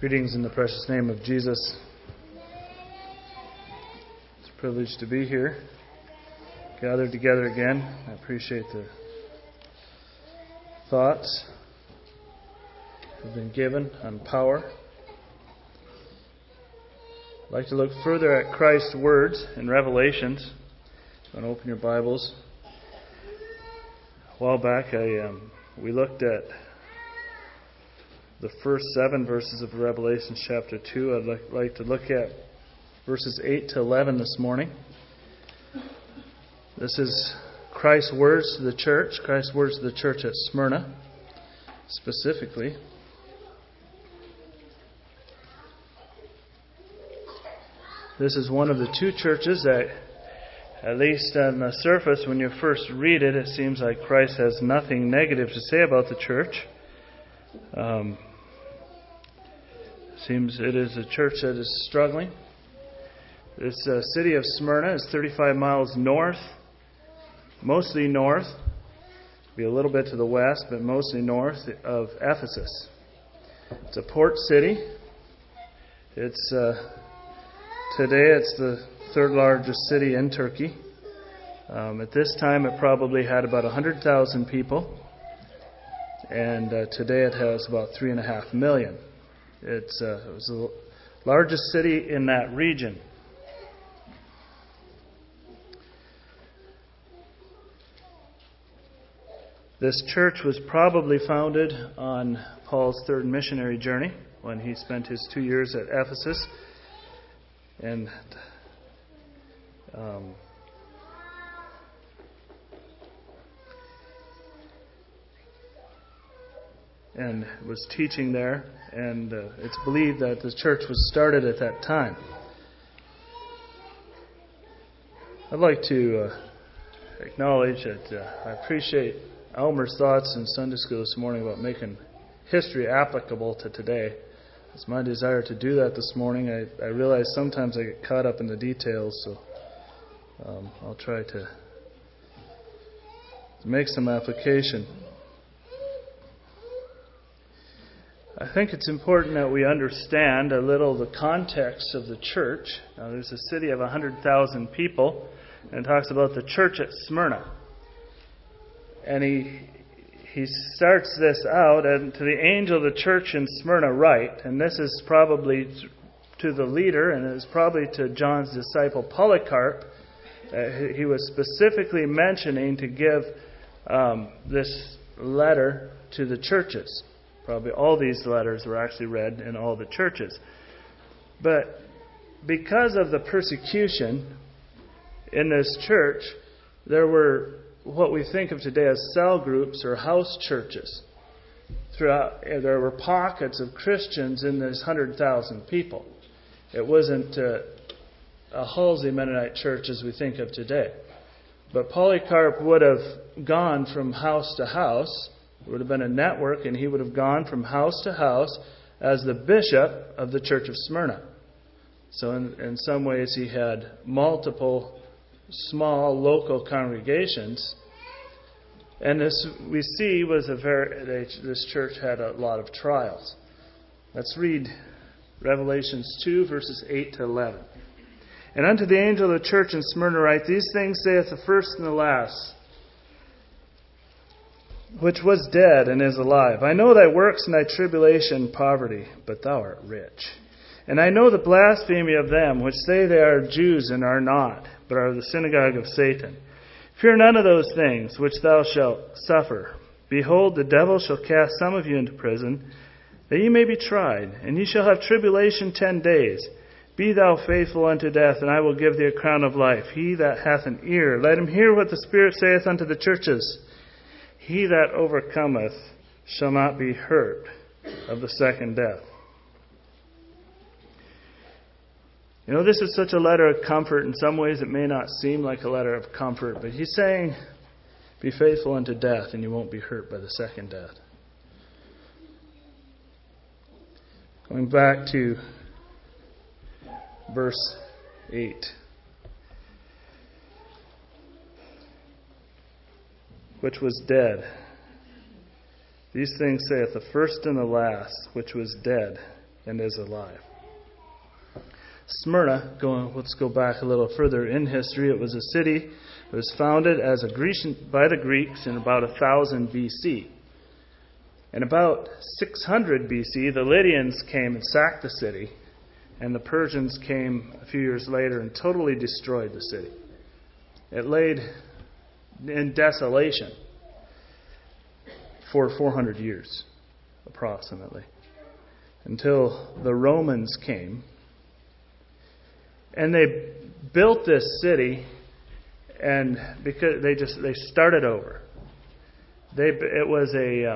Greetings in the precious name of Jesus. It's a privilege to be here, gathered together again. I appreciate the thoughts that have been given on power. I'd like to look further at Christ's words in Revelations. You want to open your Bibles? A while back, we looked at the first 7 verses of Revelation chapter 2. I'd like to look at verses 8 to 11 this morning. This is Christ's words to the church. Christ's words to the church at Smyrna, specifically. This is one of the two churches that, at least on the surface, when you first read it, it seems like Christ has nothing negative to say about the church. Seems it is a church that is struggling. This city of Smyrna is 35 miles north, mostly north, be a little bit to the west, but mostly north of Ephesus. It's a port city. It's today it's the third largest city in Turkey. At this time, it probably had about 100,000 people, and today it has about 3.5 million. It was the largest city in that region. This church was probably founded on Paul's third missionary journey when he spent his 2 years at Ephesus. And was teaching there, and it's believed that the church was started at that time. I'd like to acknowledge that I appreciate Elmer's thoughts in Sunday school this morning about making history applicable to today. It's my desire to do that this morning. I realize sometimes I get caught up in the details, so I'll try to make some application. I think it's important that we understand a little the context of the church. Now, there's a city of 100,000 people, and it talks about the church at Smyrna. And he starts this out, and to the angel of the church in Smyrna write, and this is probably to the leader, and it is probably to John's disciple Polycarp. He was specifically mentioning to give this letter to the churches. Probably all these letters were actually read in all the churches. But because of the persecution in this church, there were what we think of today as cell groups or house churches. There were pockets of Christians in these 100,000 people. It wasn't a Halsey Mennonite church as we think of today. But Polycarp would have gone from house to house. It would have been a network, and he would have gone from house to house as the bishop of the church of Smyrna. So in some ways he had multiple small local congregations. And this we see was this church had a lot of trials. Let's read Revelations 2, verses 8 to 11. And unto the angel of the church in Smyrna write, These things saith the first and the last, which was dead and is alive. I know thy works and thy tribulation and poverty, but thou art rich. And I know the blasphemy of them, which say they are Jews and are not, but are the synagogue of Satan. Fear none of those things which thou shalt suffer. Behold, the devil shall cast some of you into prison, that ye may be tried, and ye shall have tribulation 10 days. Be thou faithful unto death, and I will give thee a crown of life. He that hath an ear, let him hear what the Spirit saith unto the churches. He that overcometh shall not be hurt of the second death. You know, this is such a letter of comfort. In some ways it may not seem like a letter of comfort, but he's saying, be faithful unto death and you won't be hurt by the second death. Going back to verse 8. Which was dead. These things saith the first and the last, which was dead, and is alive. Smyrna, let's go back a little further in history. It was a city that was founded as by the Greeks in about 1000 BC. In about 600 BC, the Lydians came and sacked the city, and the Persians came a few years later and totally destroyed the city. It laid in desolation for 400 years, approximately, until the Romans came. And they built this city, and because they started over. It was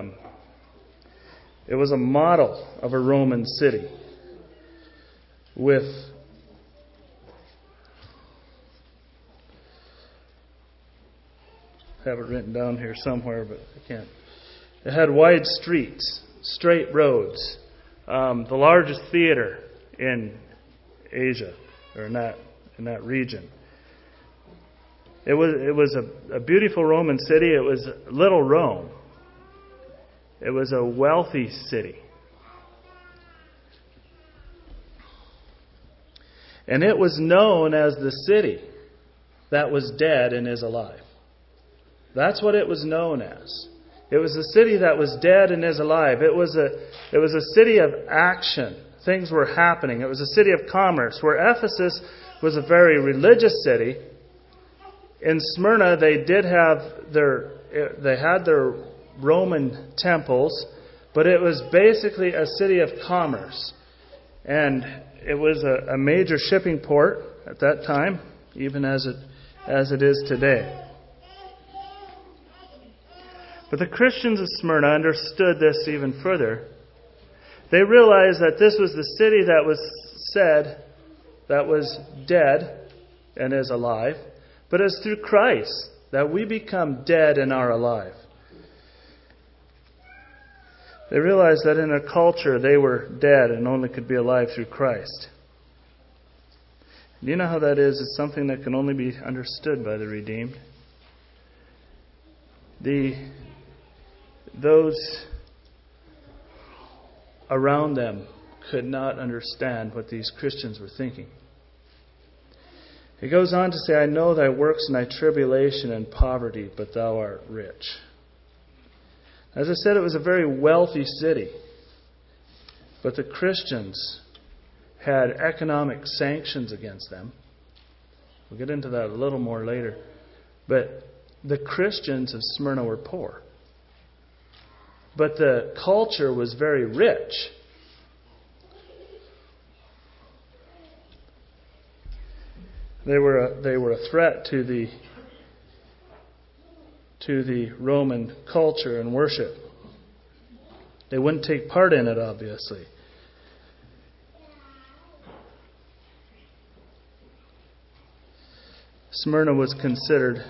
a model of a Roman city with I have it written down here somewhere, but I can't. It had wide streets, straight roads, the largest theater in Asia, or in that region. It was a beautiful Roman city. It was little Rome. It was a wealthy city. And it was known as the city that was dead and is alive. That's what it was known as. It was a city that was dead and is alive. It was a city of action. Things were happening. It was a city of commerce, where Ephesus was a very religious city. In Smyrna, they had their Roman temples, but it was basically a city of commerce. And it was a major shipping port at that time, even as it is today. But the Christians of Smyrna understood this even further. They realized that this was the city that was said that was dead and is alive, but it's through Christ that we become dead and are alive. They realized that in a culture they were dead and only could be alive through Christ. Do you know how that is? It's something that can only be understood by the redeemed. Those around them could not understand what these Christians were thinking. He goes on to say, I know thy works and thy tribulation and poverty, but thou art rich. As I said, it was a very wealthy city. But the Christians had economic sanctions against them. We'll get into that a little more later. But the Christians of Smyrna were poor. But the culture was very rich. They were a threat to the Roman culture and worship. They wouldn't take part in it, obviously. Smyrna was considered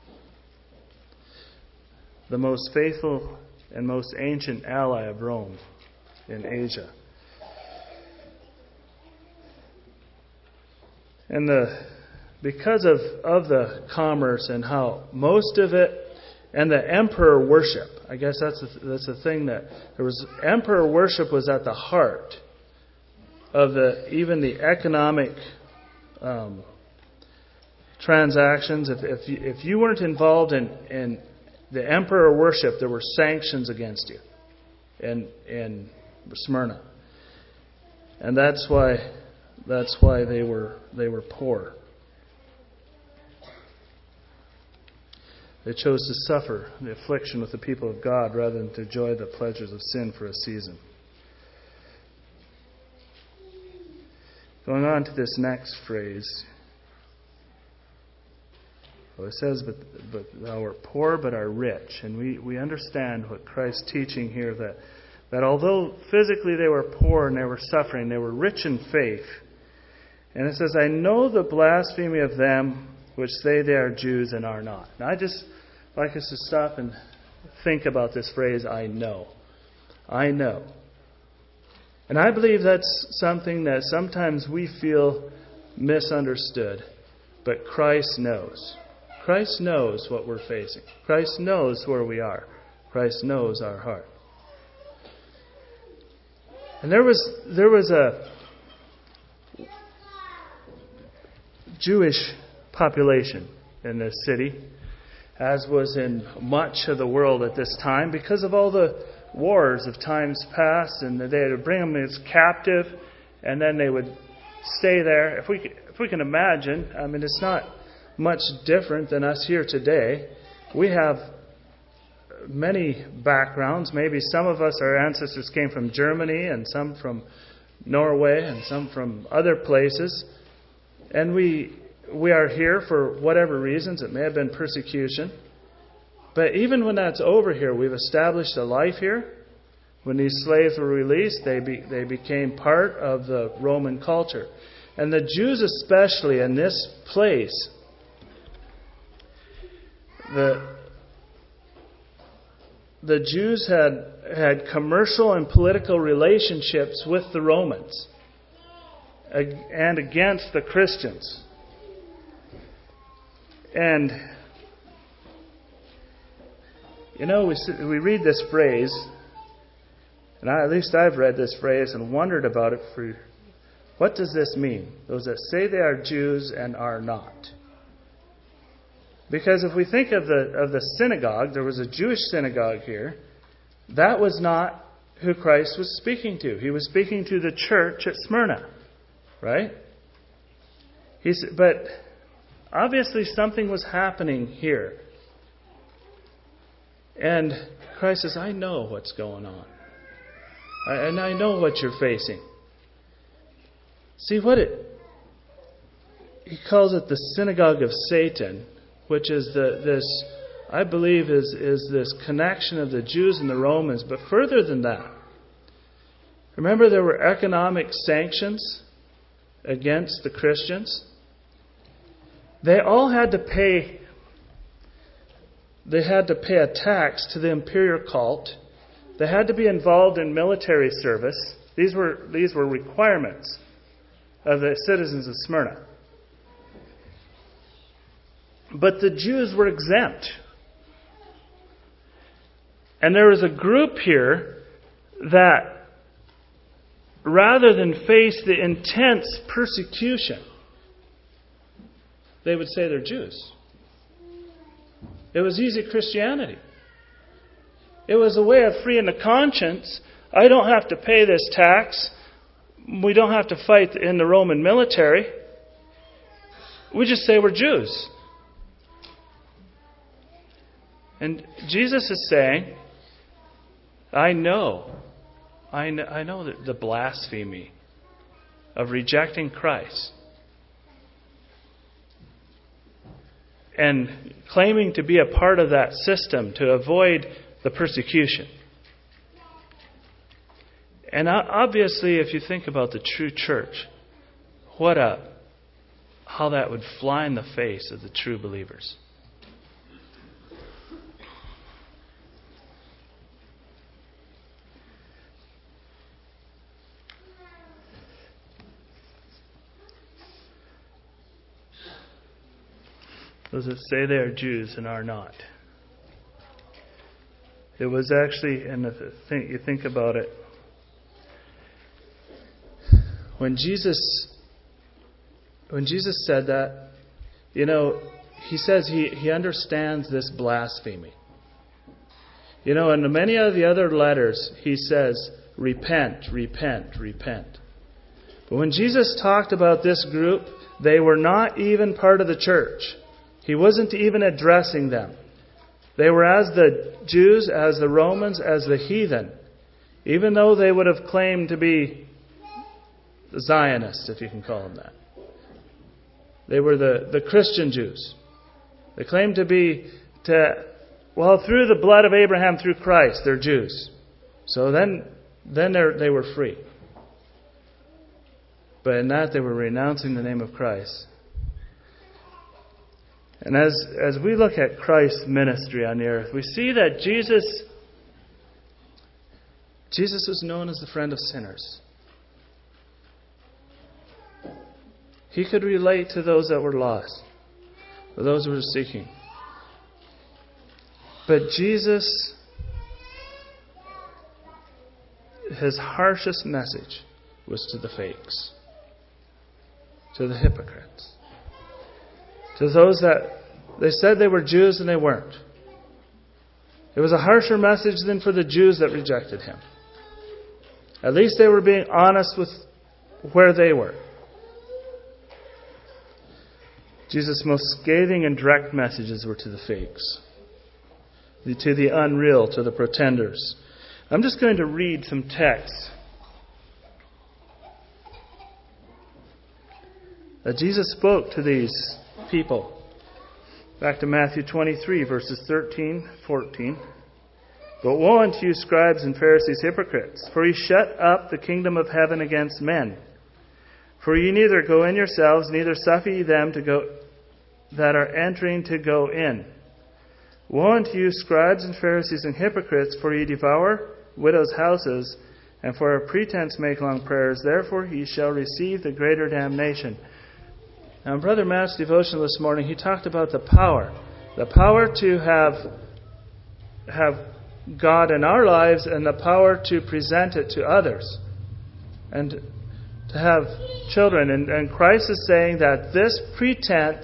the most faithful and most ancient ally of Rome in Asia. And because of the commerce and how most of it, and the emperor worship, I guess that's the thing, that there was emperor worship was at the heart of even the economic transactions. If you weren't involved in the emperor worship, there were sanctions against you in Smyrna, and that's why they were poor. They chose to suffer the affliction with the people of God rather than to enjoy the pleasures of sin for a season. Going on to this next phrase. Well, it says, but thou art poor, but art rich. And we understand what Christ's teaching here, that although physically they were poor and they were suffering, they were rich in faith. And it says, I know the blasphemy of them which say they are Jews and are not. Now, I just like us to stop and think about this phrase, I know. I know. And I believe that's something that sometimes we feel misunderstood, but Christ knows. Christ knows what we're facing. Christ knows where we are. Christ knows our heart. And there was a Jewish population in this city, as was in much of the world at this time, because of all the wars of times past, and they would bring them as captive, and then they would stay there. If we can imagine, I mean, it's not much different than us here today. We have many backgrounds. Maybe some of us, our ancestors came from Germany, and some from Norway, and some from other places. And we are here for whatever reasons. It may have been persecution. But even when that's over here, we've established a life here. When these slaves were released, they became part of the Roman culture. And the Jews especially in this place, the Jews had commercial and political relationships with the Romans and against the Christians. And, you know, we read this phrase, and at least I've read this phrase and wondered about it for, what does this mean? Those that say they are Jews and are not. Because if we think of the synagogue, there was a Jewish synagogue here. That was not who Christ was speaking to. He was speaking to the church at Smyrna, right? But obviously something was happening here. And Christ says, I know what's going on. And I know what you're facing. See, he calls it the synagogue of Satan, which is this, I believe, is this connection of the Jews and the Romans. But further than that, remember there were economic sanctions against the Christians. They all had to pay. They had to pay a tax to the imperial cult. They had to be involved in military service. These were requirements of the citizens of Smyrna. But the Jews were exempt. And there was a group here that, rather than face the intense persecution, they would say they're Jews. It was easy Christianity. It was a way of freeing the conscience. I don't have to pay this tax. We don't have to fight in the Roman military. We just say we're Jews. And Jesus is saying, I know that the blasphemy of rejecting Christ and claiming to be a part of that system to avoid the persecution. And obviously, if you think about the true church, how that would fly in the face of the true believers. Those that say they are Jews and are not. It was actually, and if you think about it, when Jesus said that, you know, he says he understands this blasphemy. You know, in many of the other letters, he says, repent, repent, repent. But when Jesus talked about this group, they were not even part of the church. He wasn't even addressing them. They were as the Jews, as the Romans, as the heathen. Even though they would have claimed to be Zionists, if you can call them that. They were the Christian Jews. They claimed to be, through the blood of Abraham, through Christ, they're Jews. So then they were free. But in that they were renouncing the name of Christ. And as we look at Christ's ministry on the earth, we see that Jesus is known as the friend of sinners. He could relate to those that were lost, or those who were seeking. But Jesus, his harshest message was to the fakes, to the hypocrites, to those that they said they were Jews and they weren't. It was a harsher message than for the Jews that rejected him. At least they were being honest with where they were. Jesus' most scathing and direct messages were to the fakes, to the unreal, to the pretenders. I'm just going to read some texts that Jesus spoke to these people. Back to Matthew 23, verses 13, 14. But woe unto you, scribes and Pharisees, hypocrites, for ye shut up the kingdom of heaven against men. For ye neither go in yourselves, neither suffer ye them to go that are entering to go in. Woe unto you, scribes and Pharisees and hypocrites, for ye devour widows' houses, and for a pretense make long prayers. Therefore ye shall receive the greater damnation. Now, in Brother Matt's devotion this morning, he talked about the power to have God in our lives, and the power to present it to others, and to have children. And Christ is saying that this pretense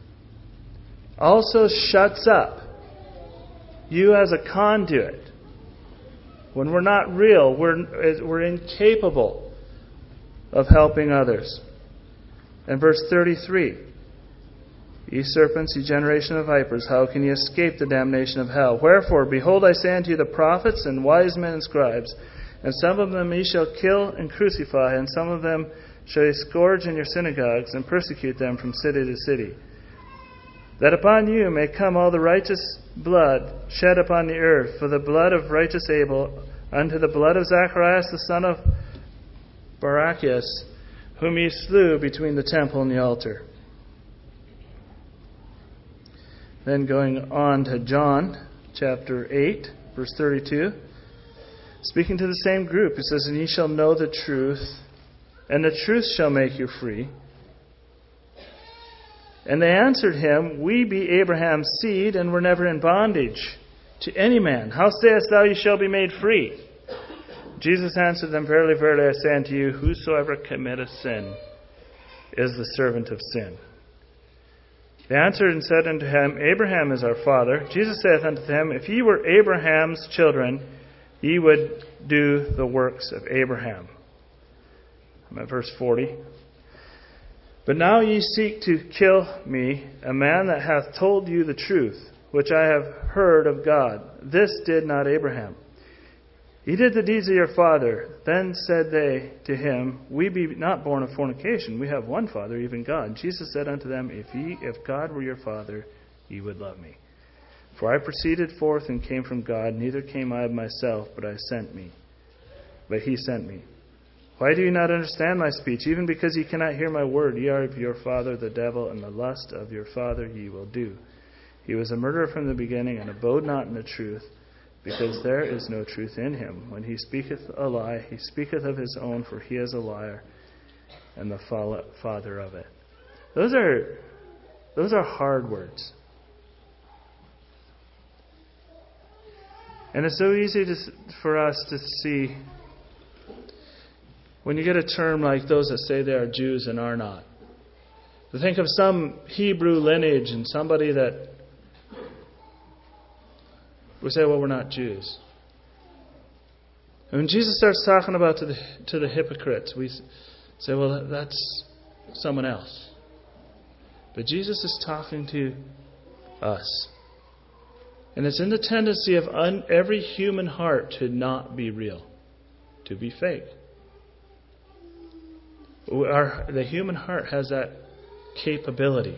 also shuts up you as a conduit. When we're not real, we're incapable of helping others. And verse 33, ye serpents, ye generation of vipers, how can ye escape the damnation of hell? Wherefore, behold, I say unto you the prophets and wise men and scribes, and some of them ye shall kill and crucify, and some of them shall ye scourge in your synagogues, and persecute them from city to city, that upon you may come all the righteous blood shed upon the earth, for the blood of righteous Abel unto the blood of Zacharias the son of Barachias, whom ye slew between the temple and the altar. Then going on to John chapter 8, verse 32, speaking to the same group, it says, and ye shall know the truth, and the truth shall make you free. And they answered him, we be Abraham's seed, and were never in bondage to any man. How sayest thou, ye shall be made free? Jesus answered them, verily, verily, I say unto you, whosoever committeth sin is the servant of sin. They answered and said unto him, Abraham is our father. Jesus saith unto them, if ye were Abraham's children, ye would do the works of Abraham. I'm at verse 40. But now ye seek to kill me, a man that hath told you the truth, which I have heard of God. This did not Abraham. He did the deeds of your father. Then said they to him, we be not born of fornication. We have one Father, even God. Jesus said unto them, if God were your Father, ye would love me. For I proceeded forth and came from God, neither came I of myself, but he sent me. Why do you not understand my speech? Even because ye cannot hear my word, ye are of your father the devil, and the lust of your father ye will do. He was a murderer from the beginning, and abode not in the truth, because there is no truth in him. When he speaketh a lie, he speaketh of his own, for he is a liar, and the father of it. Those are hard words. And it's so easy for us to see when you get a term like those that say they are Jews and are not. To think of some Hebrew lineage and somebody that we say, well, we're not Jews. And when Jesus starts talking about to the hypocrites, we say, well, that's someone else. But Jesus is talking to us. And it's in the tendency of every human heart to not be real, to be fake. The human heart has that capability.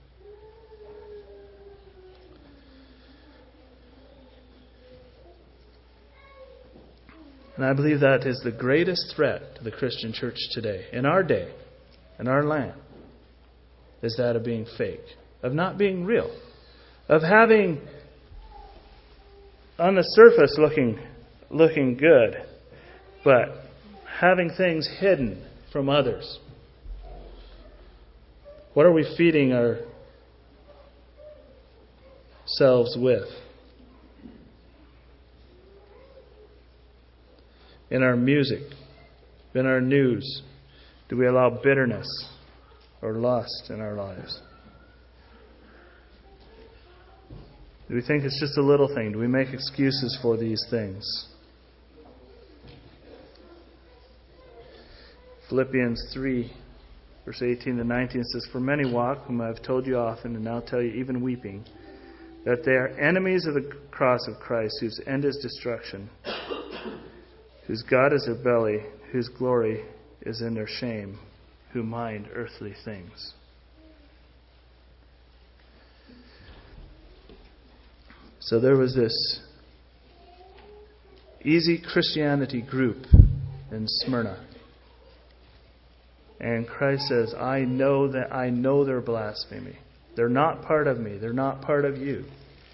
And I believe that is the greatest threat to the Christian church today, in our day, in our land, is that of being fake, of not being real, of having, on the surface, looking good, but having things hidden from others. What are we feeding ourselves with? in our music, in our news? Do we allow bitterness or lust in our lives? Do we think it's just a little thing? Do we make excuses for these things? Philippians 3, verse 18 to 19 says, "For many walk, whom I have told you often, and now tell you even weeping, that they are enemies of the cross of Christ, whose end is destruction, whose God is their belly, whose glory is in their shame, who mind earthly things." So there was this easy Christianity group in Smyrna. And Christ says, I know they're blasphemy. They're not part of me. They're not part of you.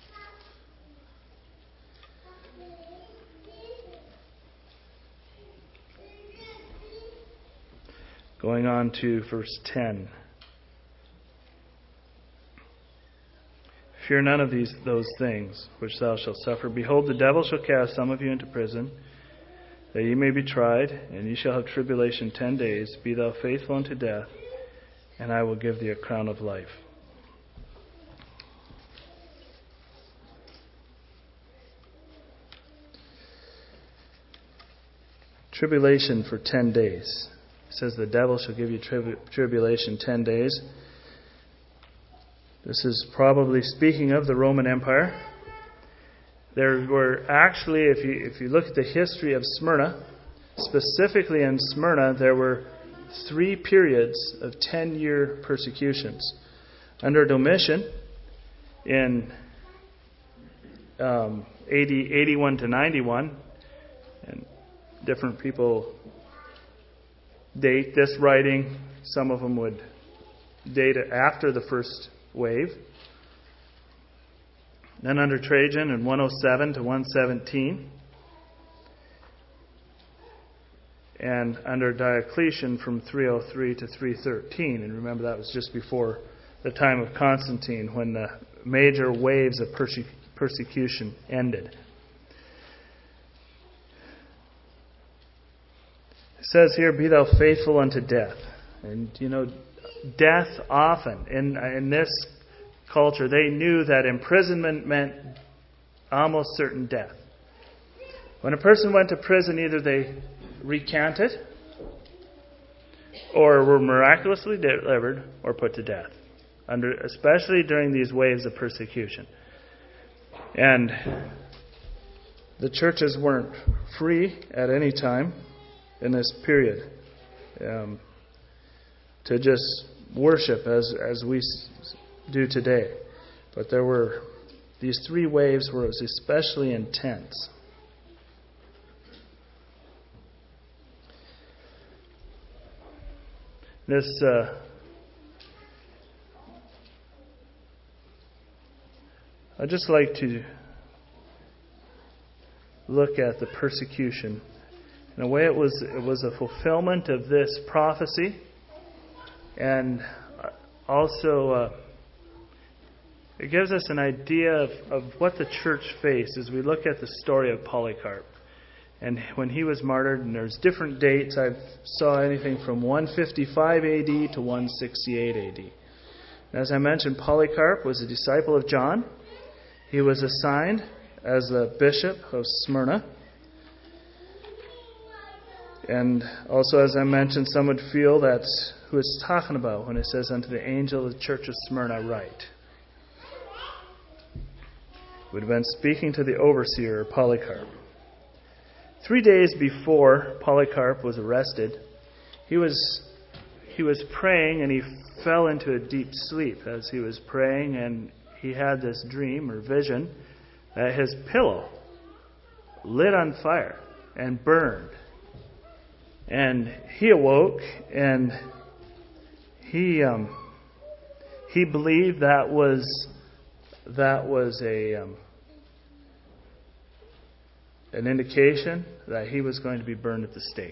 Going on to verse 10. Fear none of those things which thou shalt suffer. Behold, the devil shall cast some of you into prison, that ye may be tried, and ye shall have tribulation 10 days. Be thou faithful unto death, and I will give thee a crown of life. Tribulation for 10 days. It says the devil shall give you tribulation 10 days. This is probably speaking of the Roman Empire. There were actually, if you look at the history of Smyrna, specifically in Smyrna, there were 3 periods of 10-year persecutions. Under Domitian, in AD 81 to 91, and different people date this writing. Some of them would date it after the first wave. Then under Trajan in 107 to 117. And under Diocletian from 303 to 313. And remember, that was just before the time of Constantine, when the major waves of persecution ended. It says here, be thou faithful unto death. And, death often, in this culture, they knew that imprisonment meant almost certain death. When a person went to prison, either they recanted, or were miraculously delivered, or put to death, especially during these waves of persecution. And the churches weren't free at any time in this period to just worship as we do today. But there were these 3 waves where it was especially intense. I'd just like to look at the persecution. In a way, it was a fulfillment of this prophecy, and also it gives us an idea of what the church faced as we look at the story of Polycarp. And when he was martyred, and there's different dates, I saw anything from 155 AD to 168 AD. And as I mentioned, Polycarp was a disciple of John. He was assigned as the bishop of Smyrna. And also, as I mentioned, some would feel that's who it's talking about when it says, unto the angel of the church of Smyrna write. Would have been speaking to the overseer, Polycarp. 3 days before Polycarp was arrested, he was praying, and he fell into a deep sleep as he was praying, and he had this dream or vision that his pillow lit on fire and burned. And he awoke, and he believed that was an indication that he was going to be burned at the stake.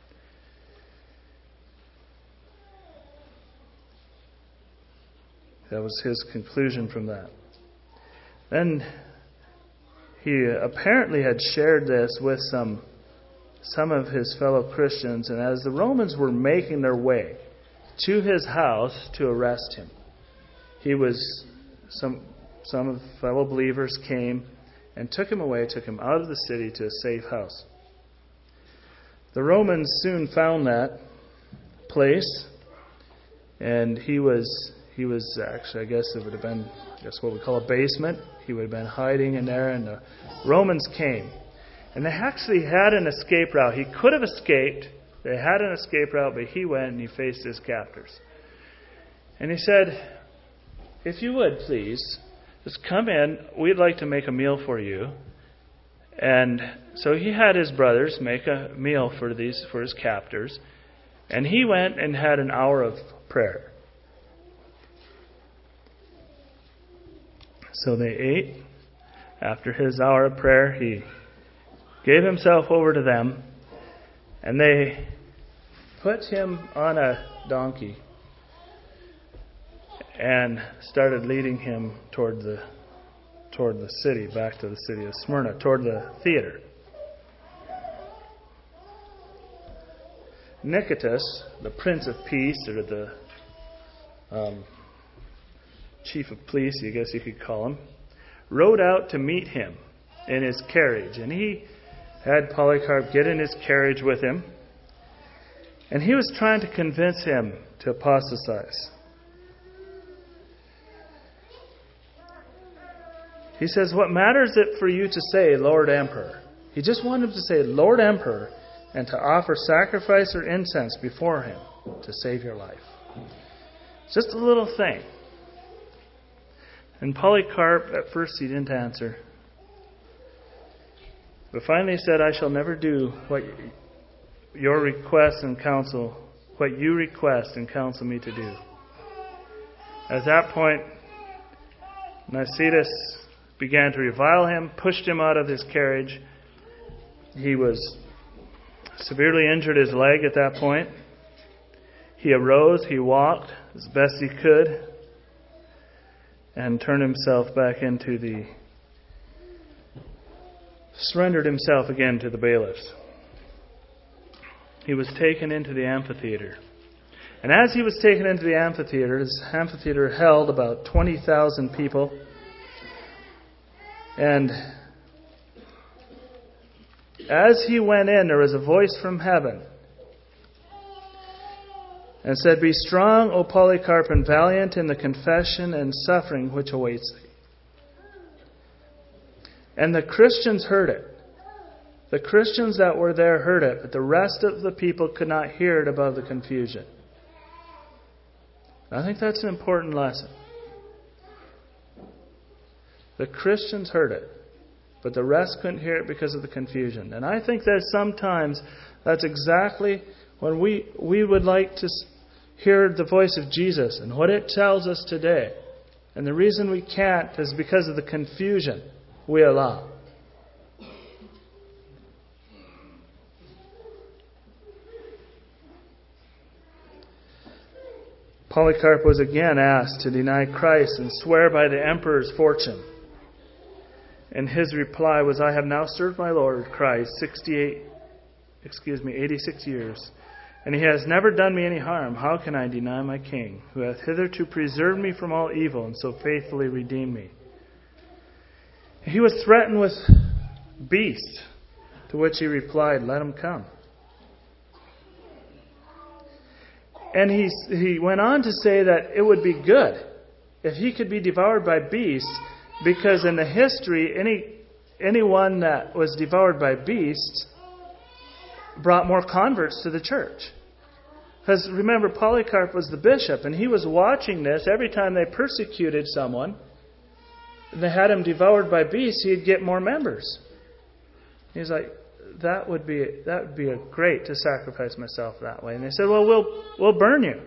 That was his conclusion from that. Then he apparently had shared this with some some of his fellow Christians, and as the Romans were making their way to his house to arrest him, some of the fellow believers came and took him away, took him out of the city to a safe house. The Romans soon found that place, and he was actually, I guess it would have been, what we call a basement. He would have been hiding in there, and the Romans came. And they actually had an escape route. He could have escaped. They had an escape route, but he went and he faced his captors. And he said, "If you would, please, just come in. We'd like to make a meal for you." And so he had his brothers make a meal for his captors. And he went and had an hour of prayer. So they ate. After his hour of prayer, he gave himself over to them, and they put him on a donkey and started leading him toward the city, back to the city of Smyrna, toward the theater. Nicetas, the Prince of Peace, or the chief of police, I guess you could call him, rode out to meet him in his carriage. And he had Polycarp get in his carriage with him. And he was trying to convince him to apostatize. He says, "What matters it for you to say, Lord Emperor?" He just wanted him to say, "Lord Emperor," and to offer sacrifice or incense before him to save your life. Just a little thing. And Polycarp, at first he didn't answer. But finally he said, "I shall never do what you request and counsel me to do." At that point, Nicetas began to revile him, pushed him out of his carriage. He was severely injured his leg at that point. He arose, he walked as best he could, and turned himself back surrendered himself again to the bailiffs. He was taken into the amphitheater. And as he was taken into the amphitheater, this amphitheater held about 20,000 people. And as he went in, there was a voice from heaven and said, "Be strong, O Polycarp, and valiant in the confession and suffering which awaits thee." And the Christians heard it. The Christians that were there heard it, but the rest of the people could not hear it above the confusion. I think that's an important lesson. The Christians heard it, but the rest couldn't hear it because of the confusion. And I think that sometimes that's exactly when we would like to hear the voice of Jesus and what it tells us today. And the reason we can't is because of the confusion we allow. Polycarp was again asked to deny Christ and swear by the emperor's fortune. And his reply was, "I have now served my Lord Christ 86 years, and he has never done me any harm. How can I deny my King, who hath hitherto preserved me from all evil and so faithfully redeemed me?" He was threatened with beasts, to which he replied, "Let him come." And he went on to say that it would be good if he could be devoured by beasts, because in the history, anyone that was devoured by beasts brought more converts to the church. Because remember, Polycarp was the bishop, and he was watching this. Every time they persecuted someone, and they had him devoured by beasts, he'd get more members. He's like, that would be great to sacrifice myself that way. And they said, "Well, we'll burn you."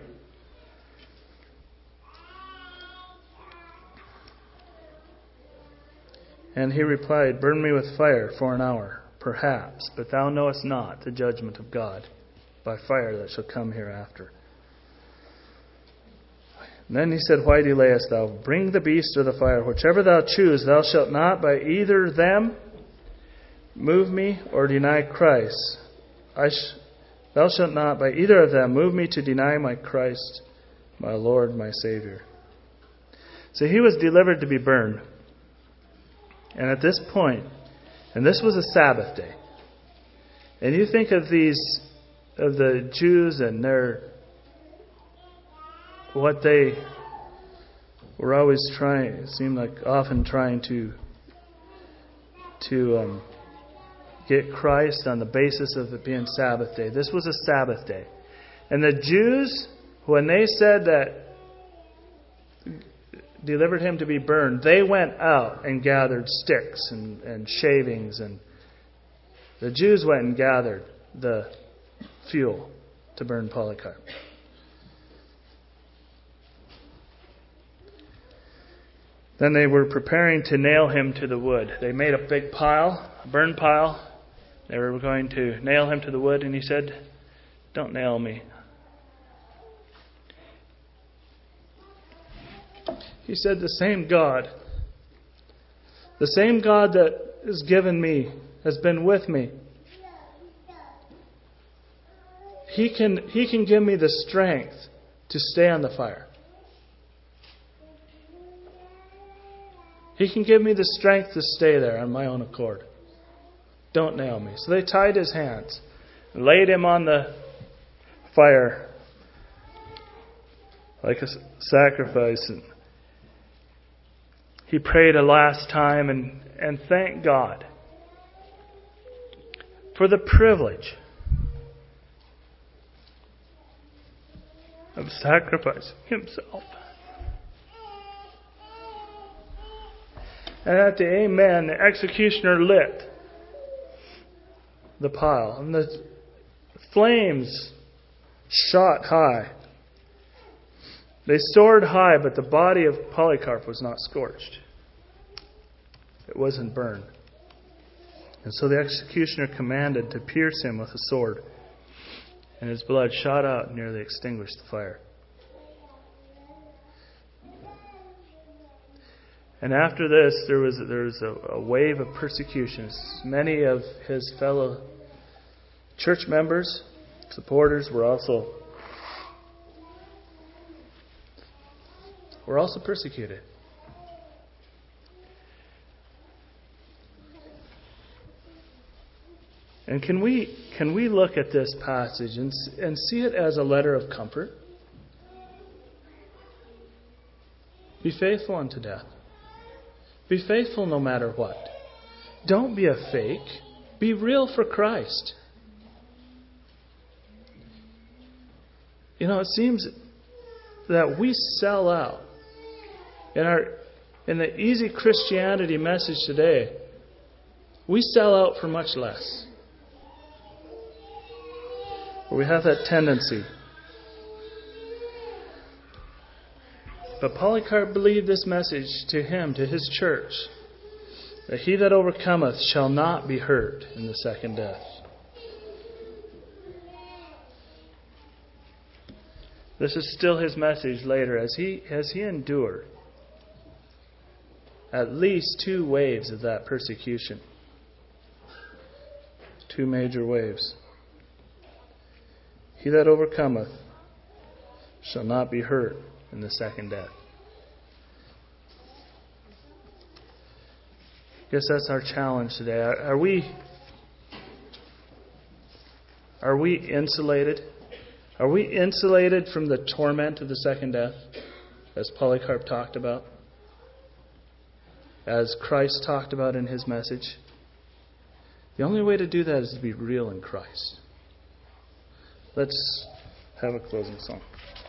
And he replied, "Burn me with fire for an hour, perhaps, but thou knowest not the judgment of God by fire that shall come hereafter." And then he said, "Why delayest thou? Bring the beast or the fire, whichever thou choose. Thou shalt not by either them move me or deny Christ. Thou shalt not by either of them move me to deny my Christ, my Lord, my Savior. So he was delivered to be burned. And at this point, and this was a Sabbath day, and you think of the Jews and what they were always trying, it seemed like often trying to get Christ on the basis of it being Sabbath day. This was a Sabbath day. And the Jews, when they said that delivered him to be burned, they went out and gathered sticks and shavings, and the Jews went and gathered the fuel to burn Polycarp. Then they were preparing to nail him to the wood. They made a big pile, a burn pile. They were going to nail him to the wood, and he said, "Don't nail me." He said, the same God that has given me, has been with me, He can give me the strength to stay on the fire. He can give me the strength to stay there on my own accord. Don't nail me. So they tied his hands, laid him on the fire like a sacrifice. And he prayed a last time and thanked God for the privilege of sacrificing himself. And at the amen, the executioner lit the pile, and the flames shot high. They soared high, but the body of Polycarp was not scorched. It wasn't burned. And so the executioner commanded to pierce him with a sword, and his blood shot out and nearly extinguished the fire. And after this, there was a wave of persecutions. Many of his fellow church members, supporters, were also persecuted. And can we look at this passage and see it as a letter of comfort? Be faithful unto death. Be faithful no matter what. Don't be a fake. Be real for Christ. You know, it seems that we sell out. In the easy Christianity message today, we sell out for much less. We have that tendency. But Polycarp believed this message to him, to his church, that he that overcometh shall not be hurt in the second death. This is still his message later as he endured at least 2 waves of that persecution. 2 major waves. He that overcometh shall not be hurt in the second death. I guess that's our challenge today. Are we insulated? Are we insulated from the torment of the second death, as Polycarp talked about? As Christ talked about in his message? The only way to do that is to be real in Christ. Let's have a closing song.